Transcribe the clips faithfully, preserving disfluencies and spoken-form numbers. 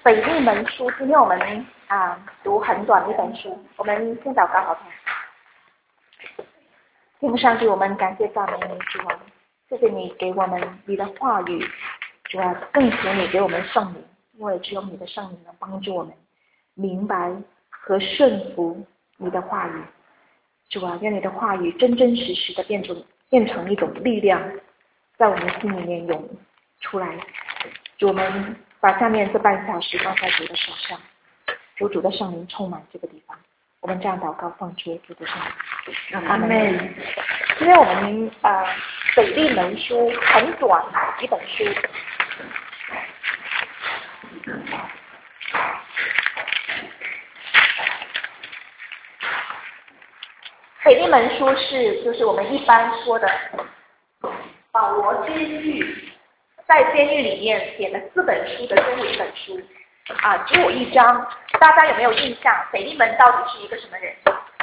腓利门书，今天我们啊读很短的一本书，我们先祷告好不好？天父上帝，我们感谢赞美你，主啊，谢谢你给我们你的话语，主啊，更求你给我们圣灵，因为只有你的圣灵能帮助我们明白和顺服你的话语。主啊，愿你的话语真真实实的变成变成一种力量，在我们心里面涌出来。主，我们把下面这半小时放在主的手上，求主的圣灵充满这个地方。我们这样祷告，奉主主的圣灵，阿门。今天我们呃腓利门书很短一本书，腓利门书是就是我们一般说的保罗监狱在监狱里面写了四本书的最后一本书啊，只有一章。大家有没有印象？腓利门到底是一个什么人？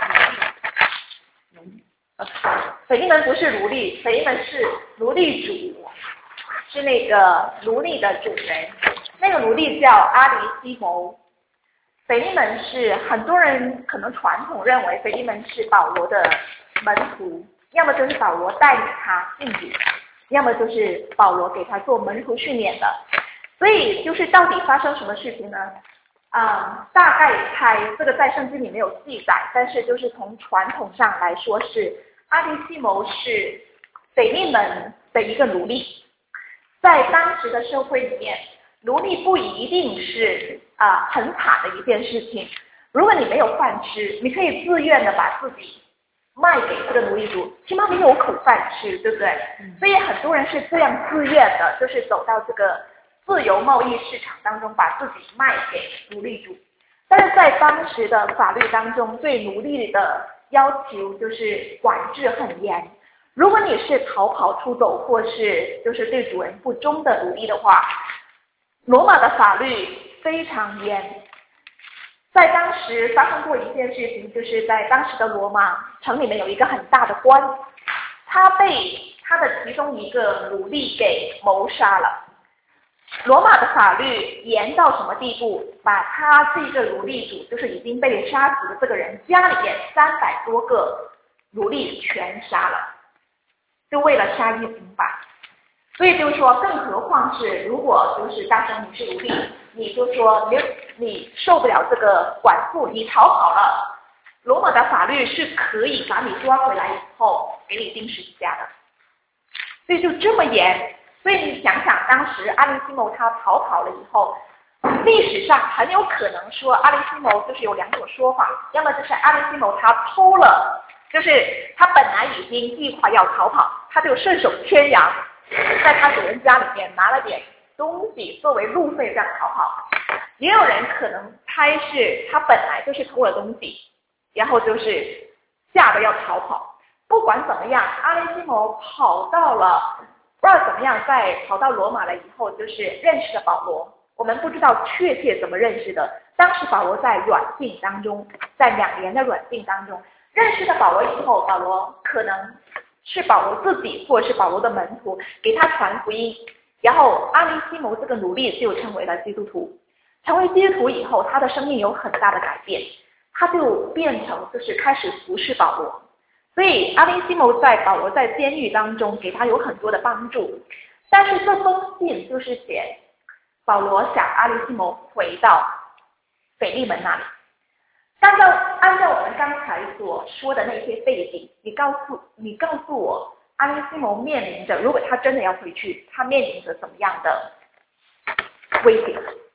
腓利门不是奴隶，腓利门是奴隶主，是那个奴隶的主人。那个奴隶叫阿里西谋。腓利门是很多人可能传统认为腓利门是保罗的门徒，要么就是保罗带领他信主，要么就是保罗给他做门徒训练的。所以就是到底发生什么事情呢？啊、嗯，大概猜这个在圣经里没有记载，但是就是从传统上来说是阿里西谋是腓利门的一个奴隶。在当时的社会里面，奴隶不一定是啊、呃、很惨的一件事情。如果你没有饭吃，你可以自愿的把自己卖给这个奴隶主，起码你有口饭吃，对不对？嗯、所以很多人是这样自愿的，就是走到这个自由贸易市场当中，把自己卖给奴隶主。但是在当时的法律当中，对奴隶的要求就是管制很严。如果你是逃跑出走，或是就是对主人不忠的奴隶的话，罗马的法律非常严。在当时发生过一件事情，就是在当时的罗马城里面有一个很大的官，他被他的其中一个奴隶给谋杀了。罗马的法律严到什么地步？把他这个奴隶主，就是已经被杀死的这个人家里面三百多个奴隶全杀了，就为了杀一平反。所以就是说，更何况是如果就是大生你是奴隶，你就说你你受不了这个管束，你逃跑了，罗马的法律是可以把你抓回来以后给你钉十字架的。所以就这么严。所以你想想，当时阿里西谋他逃跑了以后，历史上很有可能说阿里西谋就是有两种说法，要么就是阿里西谋他偷了，就是他本来已经计划要逃跑，他就顺手牵羊，在他主人家里面拿了点东西作为路费这样逃跑。也有人可能猜是他本来就是偷了东西，然后就是吓得要逃跑。不管怎么样，阿里西谋跑到了不知道怎么样，在跑到罗马了以后，就是认识了保罗。我们不知道确切怎么认识的，当时保罗在软禁当中，在两年的软禁当中认识了保罗以后，保罗可能是保罗自己或者是保罗的门徒给他传福音，然后阿里西谋这个奴隶就成为了基督徒。成为基督徒以后，他的生命有很大的改变，他就变成就是开始服侍保罗。所以阿里西谋在保罗在监狱当中给他有很多的帮助，但是这封信就是写保罗想阿里西谋回到腓利门那里。按照按照我们刚才所说的那些背景，你告诉你告诉我，阿里西谋面临着，如果他真的要回去，他面临着怎么样的威胁？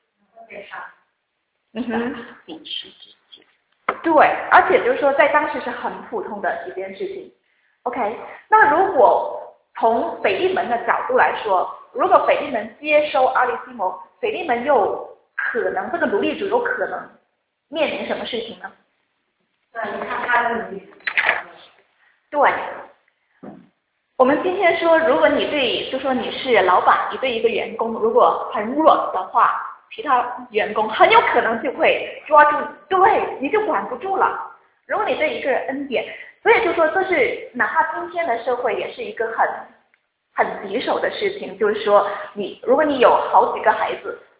嗯哼，彼时之境。对，而且就是说，在当时是很普通的一件事情。OK， 那如果从腓利门的角度来说，如果腓利门接收阿里西谋，腓利门又可能这个奴隶主有可能面临什么事情呢？ 对，你看他的奴隶。 对，我们今天说，如果你对，就说你是老板，你对一个员工如果很软的话，其他员工很有可能就会抓住，对，你就管不住了。如果你对一个人恩典，所以就说这是哪怕今天的社会也是一个很很棘手的事情，就是说你如果你有好几个孩子，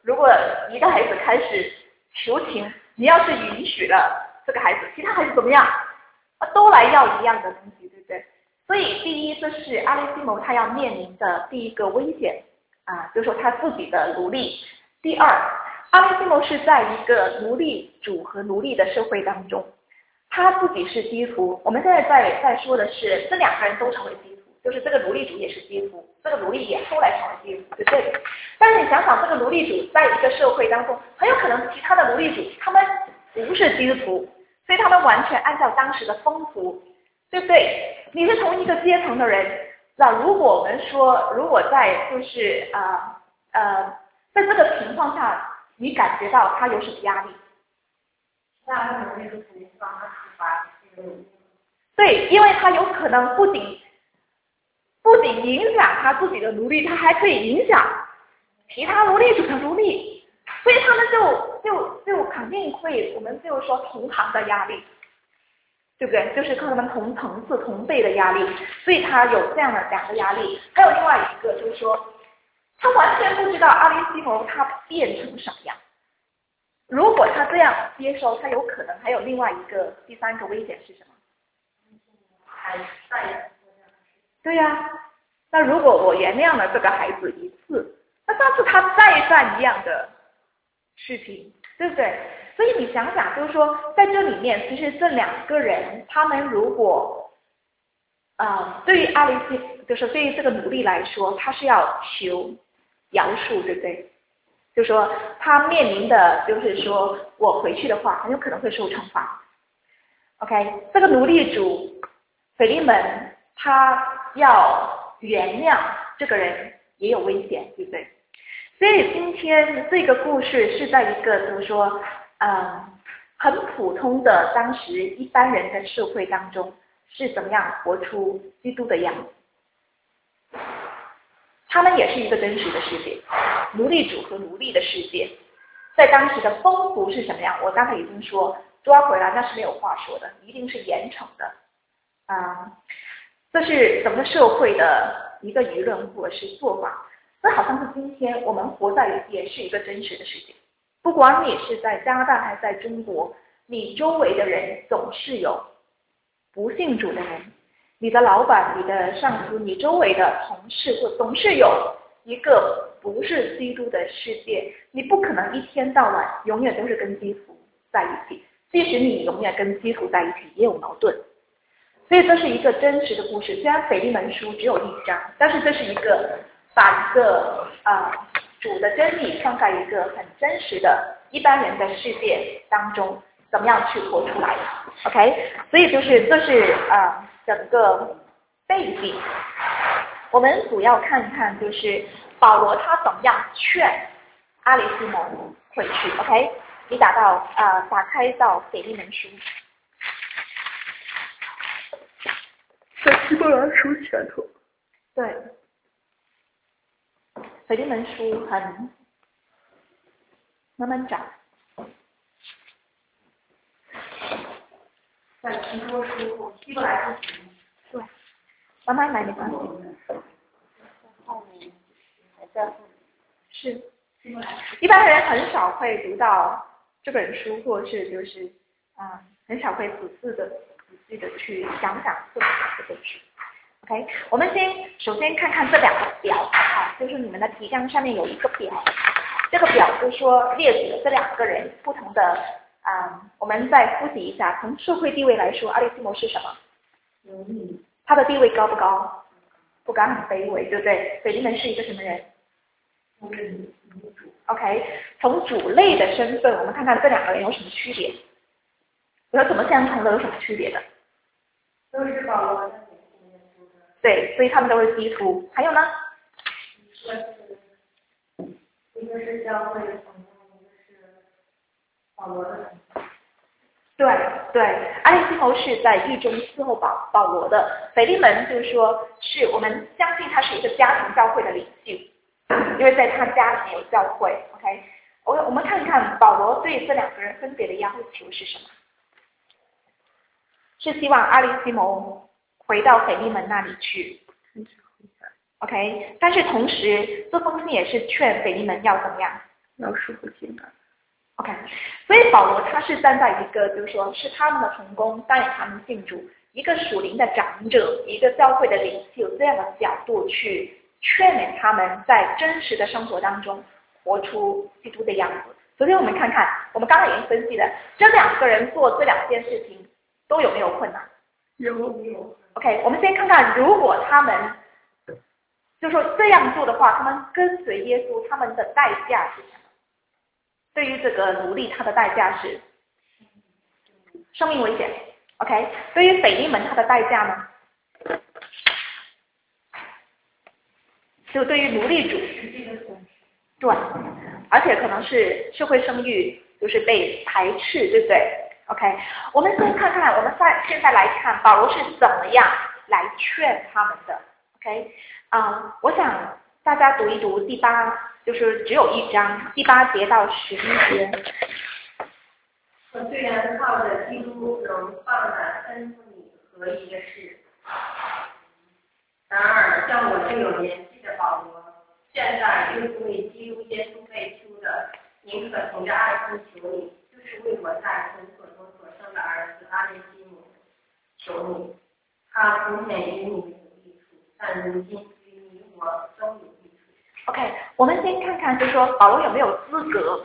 如果一个孩子开始求情，你要是允许了这个孩子，其他孩子怎么样？啊，都来要一样的东西，对不对？所以第一，这是阿里西谋他要面临的第一个危险啊，就是说他自己的奴隶。第二，阿里西谋是在一个奴隶主和奴隶的社会当中，他自己是基督徒。我们现在在在说的是，这两个人都成为基督徒，就是这个奴隶主也是基督徒，这个奴隶也后来成为基督徒，对不对？但是你想想，这个奴隶主在一个社会当中，很有可能其他的奴隶主他们不是基督徒，所以他们完全按照当时的风俗，对不对？你是同一个阶层的人，那如果我们说，如果在就是呃呃，在这个情况下，你感觉到他有什么压力？ 那他努力就肯定是帮他抒发这个。 对，因为他有可能不仅不仅影响他自己的奴隶，他还可以影响其他奴隶主的奴隶，所以他们就就就肯定会，我们就说同行的压力，对不对？就是跟他们同层次、同辈的压力，所以他有这样的两个压力。还有另外一个就是说，他完全不知道阿里西谋他变成什么样。如果他这样接收，他有可能还有另外一个第三个危险是什么？ 还在对呀、啊，那如果我原谅了这个孩子一次，那下次他再干一样的事情，对不对？所以你想想，就是说在这里面，其实这两个人，他们如果呃，对于阿里西，就是对于这个奴隶来说，他是要求饶恕，对不对？就说他面临的就是说我回去的话，很有可能会受惩罚。OK， 这个奴隶主腓利门他要原谅这个人也有危险，对不对？所以今天这个故事是在一个就是说，呃，很普通的当时一般人的社会当中是怎么样活出基督的样子。他们也是一个真实的世界，奴隶主和奴隶的世界，在当时的风俗是什么样？我刚才已经说，抓回来那是没有话说的，一定是严惩的啊、嗯。这是整个社会的一个舆论或者是做法。这好像是今天我们活在也是一个真实的世界，不管你是在加拿大还是在中国，你周围的人总是有不信主的人。你的老板、你的上司、你周围的同事，或总是有一个不是基督的世界，你不可能一天到晚永远都是跟基督在一起，即使你永远跟基督在一起，也有矛盾。所以这是一个真实的故事，虽然腓利门书只有一章，但是这是一个把一个啊、呃、主的真理放在一个很真实的一般人的世界当中，怎么样去活出来的 ？OK， 所以就是这是啊。呃整个背景，我们主要看看就是保罗他怎么样劝阿里西谋回去。OK， 你打到啊、呃，打开到腓利门书，在希伯来书前头，对，腓利门书很慢慢找。 在提多书后，希伯来书对，慢慢来没关系。 后面还在是，一般人很少会读到这本书，或者是就是啊、呃，很少会仔细的仔细的去想想这这本书。OK， 我们先首先看看这两个表啊，就是你们的题纲上面有一个表，这个表就是说列举了这两个人不同的。啊、嗯，我们再复习一下，从社会地位来说，阿里西谋是什么？ 嗯， 他的地位高不高？不高，很卑微，对不对？腓利门是一个什么人？ 嗯 OK， 从主类的身份，我们看看这两个人有什么区别？有怎么相同的，有什么区别的？ 都是保罗的母亲的书的。 对，所以他们都是基督徒。还有呢？ 一个是，一个是教会的朋友，一个是保罗的朋友。 对对，阿里西谋是在狱中伺候保保罗的，腓利门就是说是我们相信他是一个家庭教会的领袖，因为在他家里面有教会。OK， 我我们看看保罗对这两个人分别的要求是什么？是希望阿里西谋回到腓利门那里去 ，OK， 但是同时这封信也是劝腓利门要怎么样？ 要是会进来。 OK， 所以保罗他是站在一个就是说是他们的同工带领他们信主，一个属灵的长者，一个教会的领袖这样的角度去劝勉他们在真实的生活当中活出基督的样子。首先我们看看，我们刚刚已经分析了这两个人做这两件事情都有没有困难？ 有有。 OK， 我们先看看，如果他们就说这样做的话，他们跟随耶稣，他们的代价是什么？对于这个奴隶，他的代价是生命危险。OK， 对于腓利门，他的代价呢？就对于奴隶主，对，而且可能是社会声誉就是被排斥，对不对 ？OK， 我们先看看，我们在现在来看保罗是怎么样来劝他们的。OK， 啊、嗯，我想大家读一读第八。就是只有一章第八节到十一节。 我虽然靠着基督能放胆吩咐你合一的事，然而像我这有年纪的保罗，现在就是为基督耶稣被出的，宁可从这爱心求你，就是为我在捆锁中所生的儿子阿列西姆求你，他从前与你有益处，但如今与你我都有益处。 OK， 我们先看看，就是说保罗有没有资格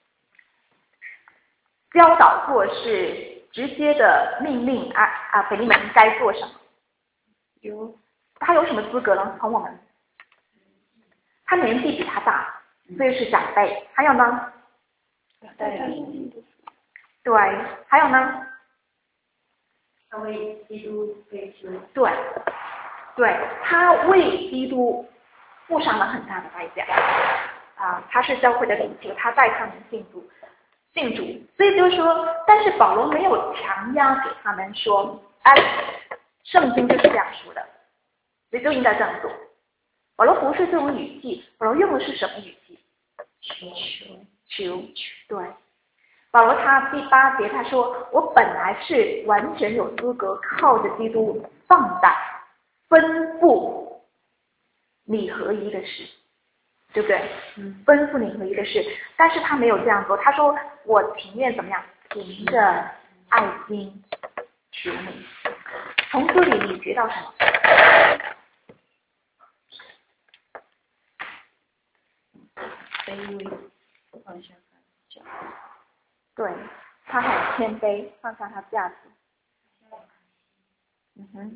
教导或是直接的命令啊啊腓利门该做什么？ 有， 他有什么资格呢？从我们，他年纪比他大，所以是长辈。还有呢？ 对， 对，还有呢？ 他为基督被囚。 对，对，他为基督付上了很大的代价啊！他是教会的领袖，他带他们信主，信主。所以就是说，但是保罗没有强压给他们说，哎，圣经就是这样说的，所以就应该这样做。保罗不是这种语气，保罗用的是什么语气？ 求求，对。保罗他第八节他说，我本来是完全有资格靠着基督放胆吩咐你合一的事，对不对？嗯，吩咐你合一的事，但是他没有这样做。他说我情愿怎么样，凭着爱心求你。从这里你学到什么？ 卑微，放下他脚。 对，他很谦卑，放下他架子。嗯哼。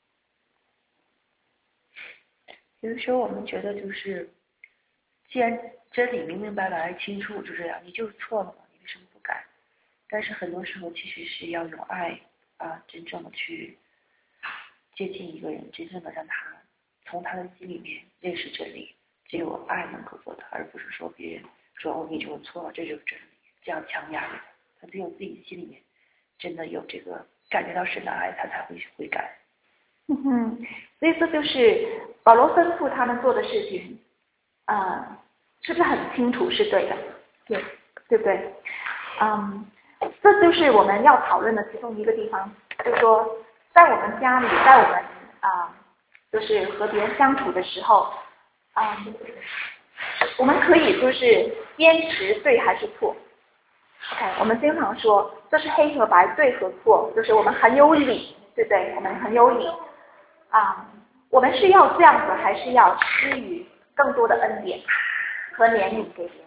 有的时候我们觉得就是，既然真理明明白白清楚就这样，你就是错了嘛，你为什么不改？但是很多时候其实是要用爱啊，真正的去接近一个人，真正的让他从他的心里面认识真理，只有爱能够做到，而不是说别人说哦你就是错了，这就是真理，这样强压着他，他只有自己心里面真的有这个感觉到神的爱，他才会悔改。 嗯哼，所以这就是保罗吩咐他们做的事情，呃，是不是很清楚是对的？对，对不对？嗯，这就是我们要讨论的其中一个地方，就是说，在我们家里，在我们啊、呃，就是和别人相处的时候，啊、嗯，我们可以就是坚持对还是错。OK， 我们经常说这是黑和白，对和错，就是我们很有理，对不对？我们很有理。啊、嗯，我们是要这样子，还是要施予更多的恩典和怜悯给别人？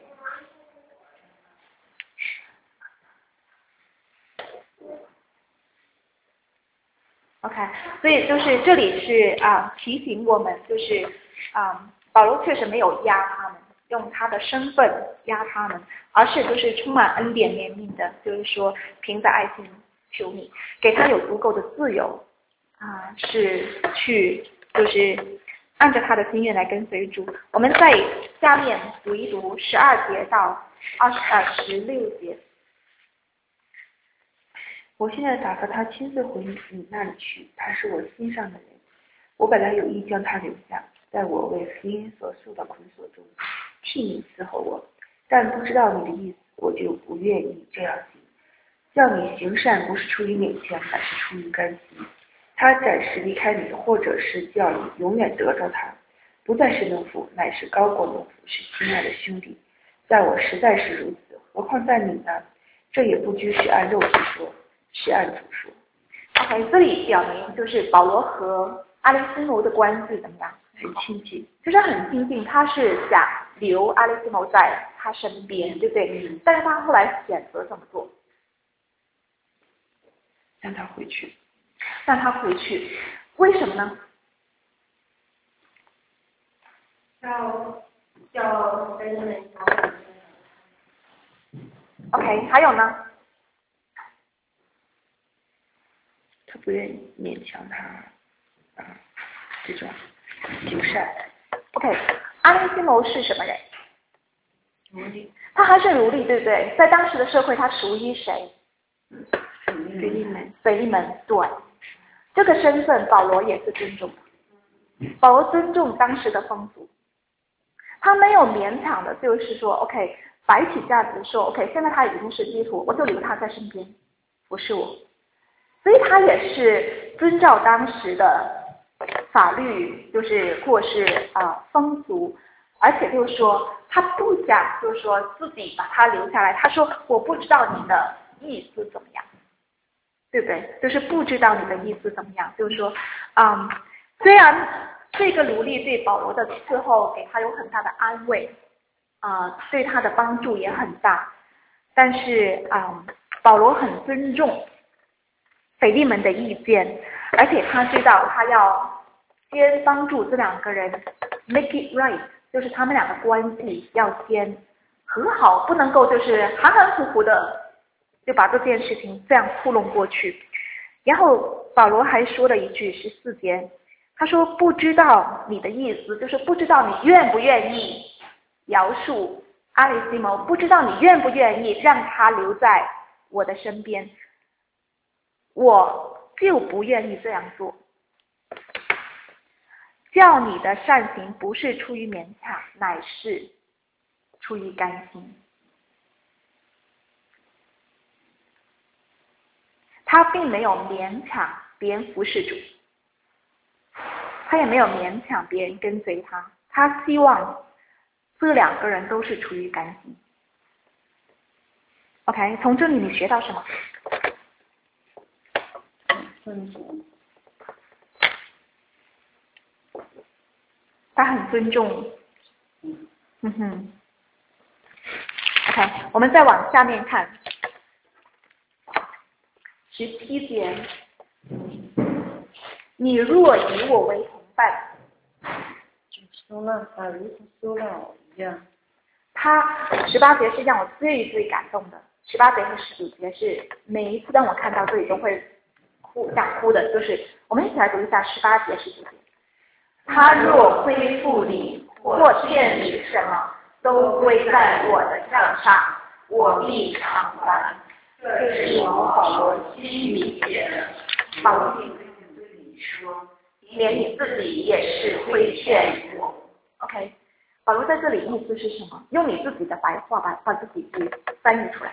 OK， 所以就是这里是啊、呃、提醒我们，就是啊、呃、保罗确实没有压他们，用他的身份压他们，而是就是充满恩典怜悯的，就是说凭着爱心求你，给他有足够的自由啊、呃，是去就是按照他的心愿来跟随主。我们在下面读一读十二节到二十呃十六节。 我现在打发他亲自回你那里去，他是我心上的人。我本来有意将他留下，在我为福音所受的捆锁中，替你伺候我，但不知道你的意思，我就不愿意这样行。叫你行善，不是出于勉强，乃是出于甘心。他暂时离开你，或者是叫你永远得着他，不再是农夫，乃是高过农夫，是亲爱的兄弟。 在我实在是如此，何况在你呢？这也不拘是按肉体说，是按主说。 OK， 这里表明就是保罗和阿里西谋的关系怎么样？ 很亲近， 就是很亲近，他是想留阿里西谋在他身边，对不对？ 嗯、 但是他后来选择怎么做？ 让他回去， 让他回去，为什么呢？ 叫叫跟你们讲。 OK， 还有呢？ 他不愿意勉强他啊，这种行善。 OK， 阿里西谋是什么人？ 奴隶。 他还是奴隶，对不对？在当时的社会，他属于谁？ 腓利门。 腓利门，对。这个身份，保罗也是尊重的。保罗尊重当时的风俗，他没有勉强的，就是说 ，OK， 摆起架子说 ，OK， 现在他已经是基督徒，我就留他在身边，不是我。所以他也是遵照当时的法律，就是或是啊、呃、风俗，而且就是说他不想就是说自己把他留下来，他说我不知道你的意思怎么样，对不对？就是不知道你的意思怎么样，就是说，嗯，虽然这个奴隶对保罗的伺候给他有很大的安慰，啊、呃，对他的帮助也很大，但是啊、嗯，保罗很尊重腓利门的意见，而且他知道他要先帮助这两个人 make it right， 就是他们两个关系要先和好，不能够就是含含糊糊的就把这件事情这样糊弄过去。然后保罗还说了一句十四节，他说不知道你的意思，就是不知道你愿不愿意饶恕阿里西谋，不知道你愿不愿意让他留在我的身边，我就不愿意这样做。叫你的善行不是出于勉强，乃是出于甘心。他并没有勉强别人服侍主，他也没有勉强别人跟随他，他希望这两个人都是出于甘心。OK， 从这里你学到什么？ 尊重。 他很尊重。 嗯嗯哼。OK， 我们再往下面看。十七节，你若以我为同伴， 就收纳他如同收纳我一样。 他十八节是让我最最感动的，十八节和十九节是每一次当我看到这里都会哭想哭的，就是我们一起来读一下十八节十九节。他若恢复你或欠你什么，都归在我的账上，我必偿还。 这是我保罗心里写的。 保罗并对你说， 连你自己也是亏欠我。OK， 保罗在这里意思是什么？用你自己的白话把把自己给翻译出来。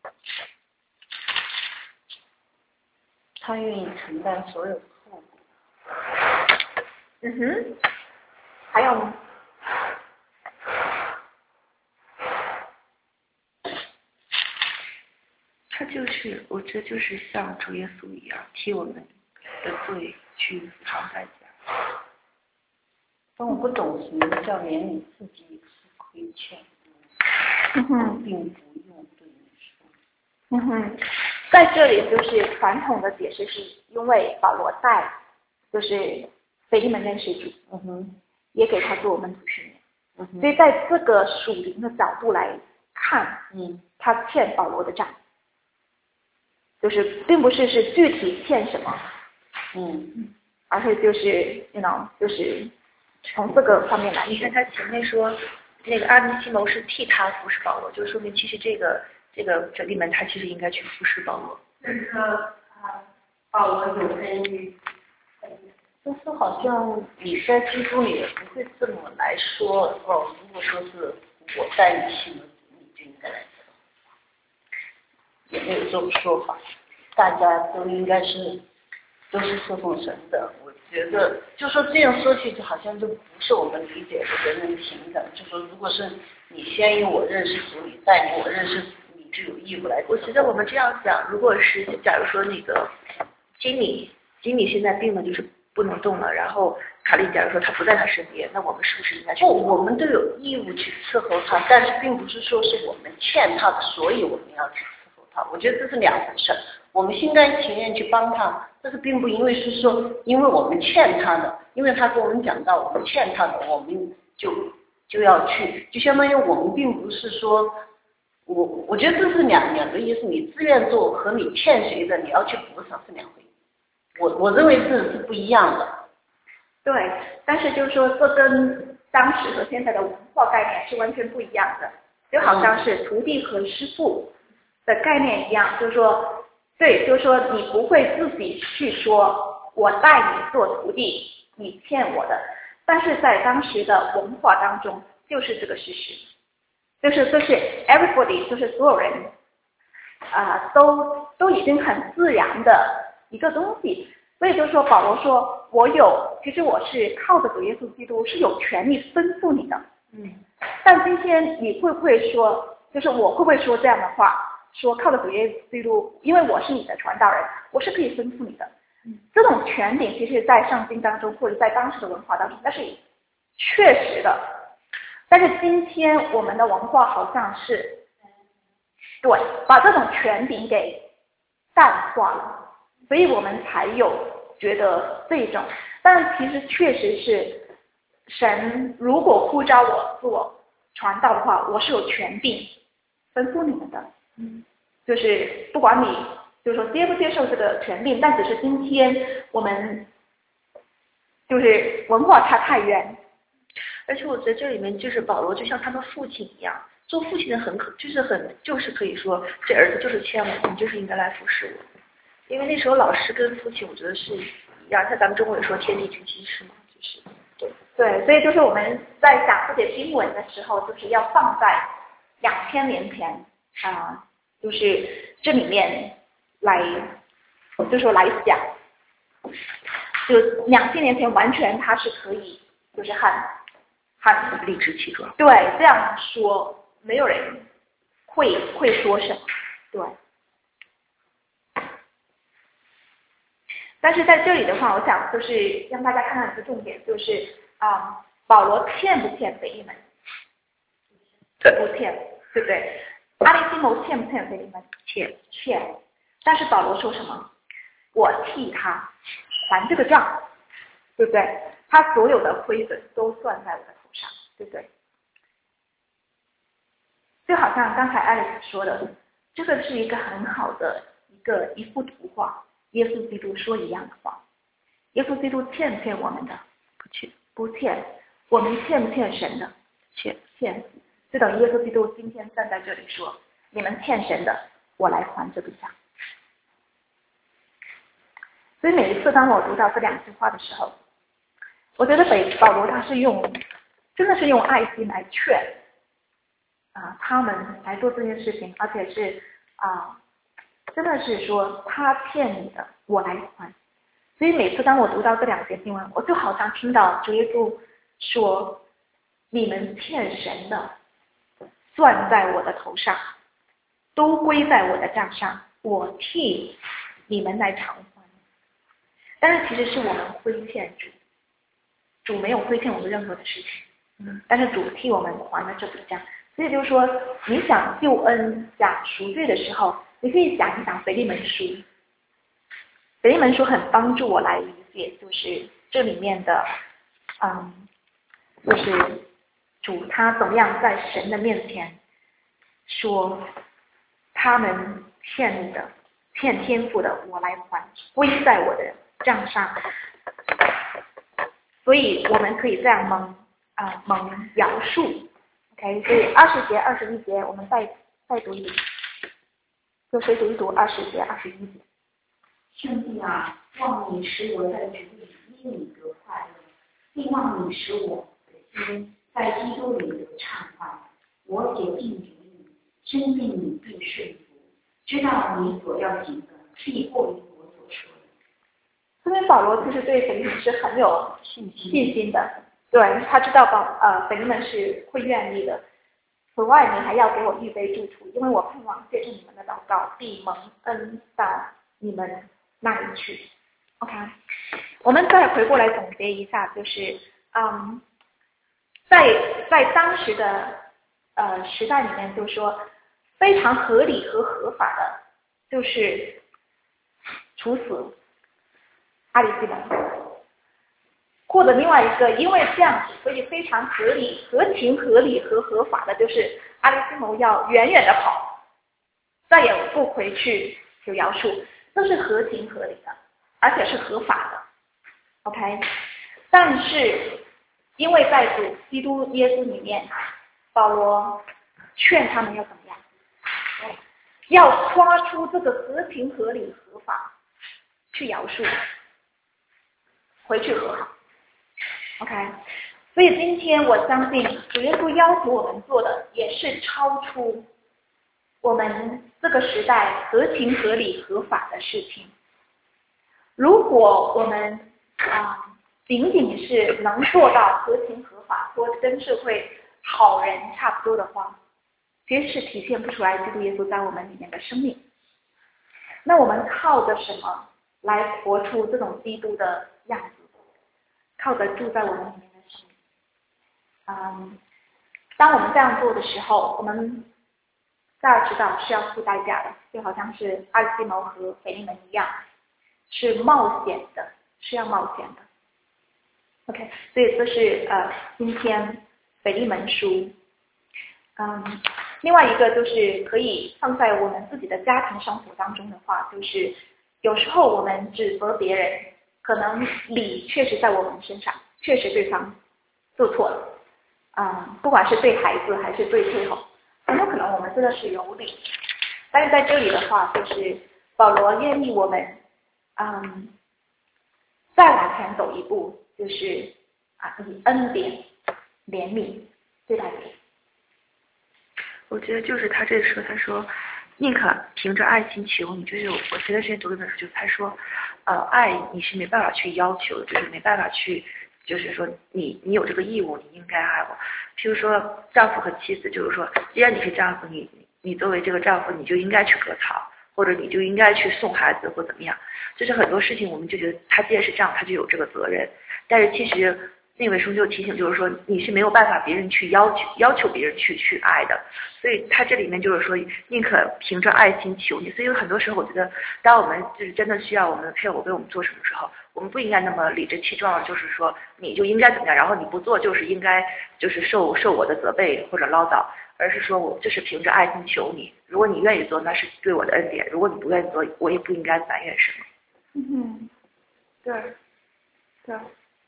他愿意承担所有的后果。 嗯哼，还有呢？ 他就是，我这就是像主耶稣一样，替我们的罪去偿代价。当我不懂什么叫连你自己也是亏欠， 嗯哼， 并不用对你说。 嗯哼，在这里就是传统的解释，是因为保罗带就是腓利门认识主， 嗯哼， 也给他做我们主训练， 嗯哼， 所以在这个属灵的角度来看， 嗯， 他欠保罗的债。就是并不是是具体欠什么， 嗯， 而是就是 you know 就是从这个方面来。 你看他前面说那个阿尼西谋是替他服侍保罗，就说明其实这个这个腓利门他其实应该去服侍保罗。 就是说啊，保罗有恩于。 但是好像你在基督里也不会这么来说哦。如果说是我代你信了，你就应该来做，也没有这种说法。大家都应该是都是侍奉神的。我觉得就说这样说起，就好像就不是我们理解的人人平等。就说如果是你先于我认识主，你再于我认识主，你就有义务来。 我觉得我们这样讲，如果是假如说那个经理，经理现在病了，就是不能动了，然后卡莉假如说他不在他身边，那我们是不是应该去？ 不，我们都有义务去伺候他，但是并不是说是我们欠他的，所以我们要去伺候他。我觉得这是两回事。我们心甘情愿去帮他，但是并不因为是说因为我们欠他的，因为他跟我们讲到我们欠他的，我们就就要去，就相当于我们并不是说，我我觉得这是两两个意思，你自愿做和你欠谁的你要去补偿是两回事。我我认为这是不一样的。 对，但是就是说这跟当时和现在的文化概念是完全不一样的，就好像是徒弟和师傅的概念一样，就是说，对，就是说你不会自己去说我带你做徒弟，你欠我的，但是在当时的文化当中就是这个事实，就是就是 everybody 就是所有人啊、呃、都都已经很自然的一个东西。所以就说保罗说我有，其实我是靠着主耶稣基督是有权利吩咐你的， 嗯， 但今天你会不会说，就是我会不会说这样的话，说靠着主耶稣基督，因为我是你的传道人，我是可以吩咐你的， 嗯， 这种权柄其实在圣经当中或者在当时的文化当中那是确实的，但是今天我们的文化好像是对把这种权柄给淡化了，所以我们才有觉得这种，但其实确实是神如果呼召我做传道的话，我是有权柄吩咐你们的， 嗯， 就是不管你就是说接不接受这个权柄，但只是今天我们就是文化差太远， 而且我觉得这里面就是保罗就像他的父亲一样，做父亲的很可就是很就是可以说这儿子就是欠我，你就是应该来服侍我。因为那时候老师跟父亲，我觉得是一样，像咱们中国也说天地君亲师嘛，就是对对，所以就是我们在讲这些经文的时候，就是要放在两千年前啊、呃，就是这里面来，就说来讲，就两千年前完全它是可以，就是很很理直气壮， 对，这样说没有人会会说什么，对。但是在这里的话，我想就是让大家看看一个重点，就是啊、呃，保罗欠不欠腓利门？不欠，对不对？阿里西谋欠不欠腓利门？ 欠， 欠。但是保罗说什么？我替他还这个账，对不对？他所有的亏损都算在我的头上，对不对？就好像刚才艾丽丝说的，这个是一个很好的一个一幅图画。耶稣基督说一样的话，耶稣基督欠不欠我们的？ 不欠， 不欠。我们欠不欠神的？ 欠， 欠。就等于耶稣基督今天站在这里说，你们欠神的，我来还这笔账。所以每一次当我读到这两句话的时候，我觉得北保罗他是用，真的是用爱心来劝啊他们来做这件事情，而且是啊。真的是说他欠你的，我来还。所以每次当我读到这两节经文，我就好像听到主耶稣说：“你们欠神的，算在我的头上，都归在我的账上，我替你们来偿还。”但是其实是我们亏欠主，主没有亏欠我们任何的事情，嗯，但是主替我们还了这笔账。所以就是说，你想救恩、想赎罪的时候，你可以想一想腓利门书，腓利门书很帮助我来理解，就是这里面的，嗯，就是主他怎么样在神的面前说，他们欠你的、欠天父的，我来还，归在我的账上。所以我们可以这样蒙啊、呃、蒙描述。OK， 所以二十节、二十一节，我们再再读一读。就谁读一读二十节、二十一节。 圣弟啊，望你使我在主里因你得快乐，并望你使我的心在基督里得畅快。我竭尽主意，深信你必顺服，知道你所要行的必过于我所说的。 这边保罗其实对腓利门是很有信心的，对，他知道保呃腓利门是会愿意的， 此外，你还要给我预备住处，因为我盼望借着你们的祷告，必蒙恩到你们那里去。OK， 我们再回过来总结一下，就是嗯，在在当时的呃时代里面，就是说非常合理和合法的，就是处死阿里西蒙。或者另外一个，因为这样子，所以非常合理、合情、合理和合法的，就是阿里西蒙要远远的跑，再也不回去有摇树，这是合情合理的，而且是合法的。OK， 但是因为在主基督耶稣里面，保罗劝他们要怎么样？要夸出这个合情合理合法，去摇树，回去和好。OK， 所以今天我相信主耶稣要求我们做的也是超出我们这个时代合情合理合法的事情。如果我们啊、呃、仅仅是能做到合情合法，或跟社会好人差不多的话，其实是体现不出来基督耶稣在我们里面的生命。那我们靠着什么来活出这种基督的样子？靠着住在我们里面的生命。嗯，当我们这样做的时候，我们大家知道是要付代价的，就好像是阿里西蒙和腓利门一样，是冒险的，是要冒险的。OK， 所以这是呃今天腓利门书。嗯，另外一个就是可以放在我们自己的家庭生活当中的话，就是有时候我们指责别人，可能理确实在我们身上，确实对方做错了，嗯，不管是对孩子还是对配偶，很有可能我们真的是有理。但是在这里的话，就是保罗愿意我们，嗯，再往前走一步，就是啊，以恩典、怜悯对待别人。 我觉得就是他这说，他说宁可凭着爱心求你，就是我前段时间读了一本书，就是他说，呃，爱你是没办法去要求的，就是没办法去，就是说你你有这个义务，你应该爱我。譬如说丈夫和妻子，就是说，既然你是丈夫，你你作为这个丈夫，你就应该去割草，或者你就应该去送孩子或怎么样。就是很多事情我们就觉得他既然是这样，他就有这个责任，但是其实那本书就提醒，就是说你是没有办法别人去要求要求别人去去爱的，所以他这里面就是说宁可凭着爱心求你。所以很多时候我觉得，当我们就是真的需要我们的配偶为我们做什么时候，我们不应该那么理直气壮，就是说你就应该怎么样，然后你不做就是应该就是受受我的责备或者唠叨，而是说我就是凭着爱心求你，如果你愿意做，那是对我的恩典；如果你不愿意做，我也不应该埋怨什么。 嗯，对，对。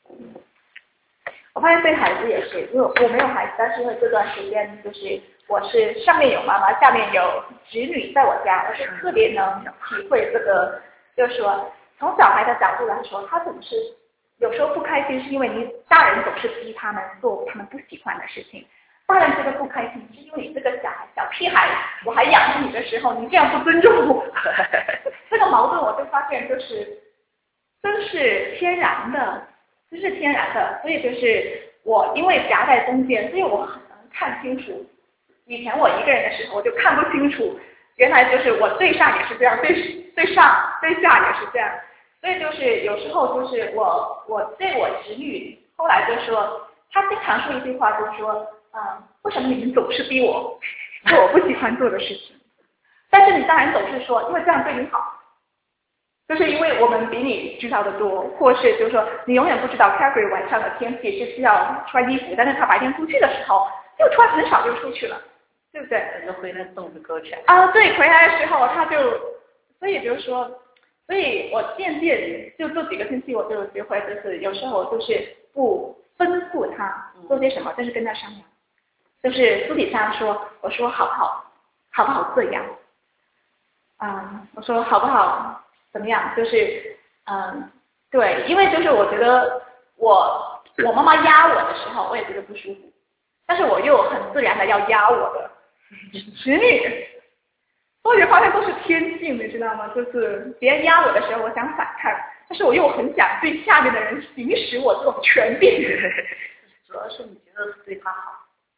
我发现对孩子也是，因为我没有孩子，但是因为这段时间就是我是上面有妈妈，下面有侄女在我家，我是特别能体会这个，就是说从小孩的角度来说，他总是有时候不开心，是因为你大人总是逼他们做他们不喜欢的事情。大人觉得不开心，是因为你这个小孩小屁孩，我还养着你的时候，你这样不尊重我。这个矛盾我就发现就是真是天然的。这是天然的，所以就是我因为夹在中间，所以我很能看清楚。以前我一个人的时候，我就看不清楚，原来就是我对上也是这样，对对上对下也是这样。所以就是有时候就是我我对我侄女后来就说，她经常说一句话，就是说，嗯，为什么你们总是逼我做我不喜欢做的事情？但是你当然总是说，因为这样对你好。就是因为我们比你知道的多，或是就是说你永远不知道 Calgary 晚上的天气是需要穿衣服，但是他白天出去的时候就穿很少就出去了，对不对？ 等着回来冻着勾起来。 啊，对，回来的时候他就，所以就是说，所以我渐渐就这几个星期我就学会，就是有时候就是不吩咐他做些什么，但是跟他商量，就是私底下说，我说好不好，好不好这样，啊、嗯，我说好不好。怎么样？就是，嗯，对，因为就是我觉得我我妈妈压我的时候，我也觉得不舒服，但是我又很自然的要压我的侄女，我就发现都是天性，你知道吗？就是别人压我的时候，我想反抗，但是我又很想对下面的人行使我这种权柄。 主要是你觉得是对他好，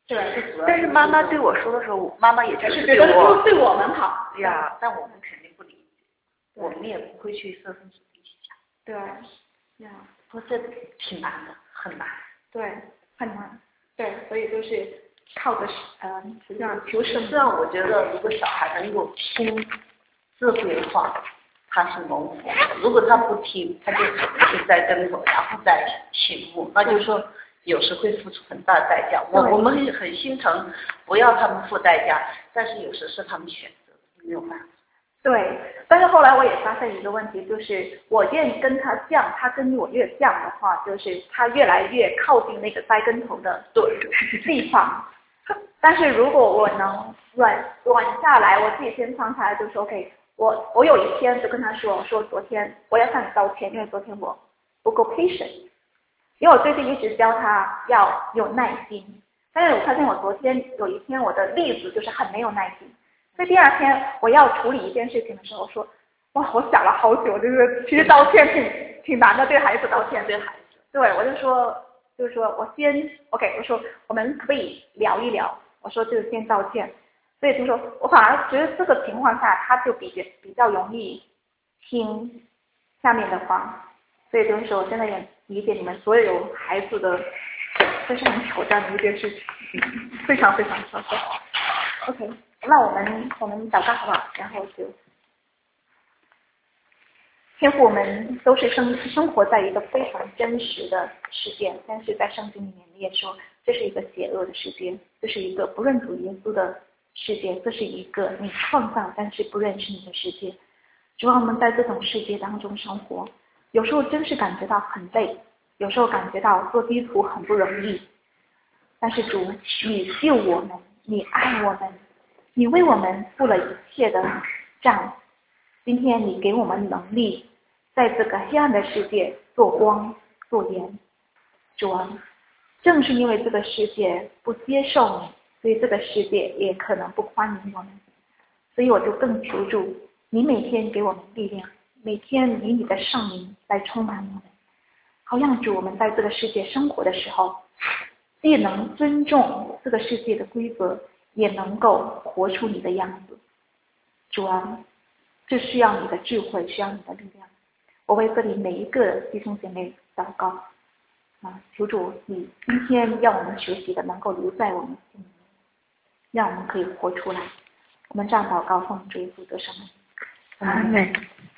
对， 但是妈妈对我说的时候，妈妈也就是对觉得我就对我们好。 对呀，但我们肯定不理解，我们也不会去设身处地去想。 对，呀， 说这挺难的，很难。 对，很难。对，所以就是靠着呃，实际上求生。 实际上，我觉得如果小孩能够听智慧的话，他是蒙福的；如果他不听，他就去栽跟头，然后再醒悟，那就是说有时会付出很大的代价。我我们很很心疼，不要他们付代价，但是有时是他们选择，没有办法。 对，但是后来我也发现一个问题，就是我越跟他像，他跟我越像的话，就是他越来越靠近那个栽跟头的地方。但是如果我能软软下来，我自己先放下来，就说 OK， 我我有一天就跟他说，说昨天我要向你道歉，因为昨天我不够 patient， 因为我最近一直教他要有耐心，但是我发现我昨天有一天我的例子就是很没有耐心。所以第二天我要处理一件事情的时候，我说，哇，我想了好久，就是其实道歉挺挺难的，对孩子道歉。 对孩子。 对，我就说，就是说我先 OK， 我说我们可以聊一聊，我说就先道歉。所以就说我反而觉得这个情况下，他就比较比较容易听下面的话。所以就是说，我现在也理解你们所有孩子的，这是很挑战的一件事情，非常非常挑战。OK。那我们我们祷告好不好？然后就天父，我们都是生生活在一个非常真实的世界，但是在圣经里面你也说这是一个邪恶的世界，这是一个不认主耶稣的世界，这是一个你创造但是不认识你的世界。主啊，我们在这种世界当中生活，有时候真是感觉到很累，有时候感觉到做基督徒很不容易，但是主，你救我们，你爱我们。你为我们付了一切的账，今天你给我们能力，在这个黑暗的世界做光做盐。主啊，正是因为这个世界不接受你，所以这个世界也可能不欢迎我们。所以我就更求助你，每天给我们力量，每天以你的圣灵来充满我们，好让主我们在这个世界生活的时候，既能尊重这个世界的规则，也能够活出你的样子。主啊，这需要你的智慧，需要你的力量。我为这里每一个弟兄姐妹祷告啊，求主你今天让我们学习的能够留在我们心里，让我们可以活出来。我们这样祷告，奉主耶稣的圣名。 阿门。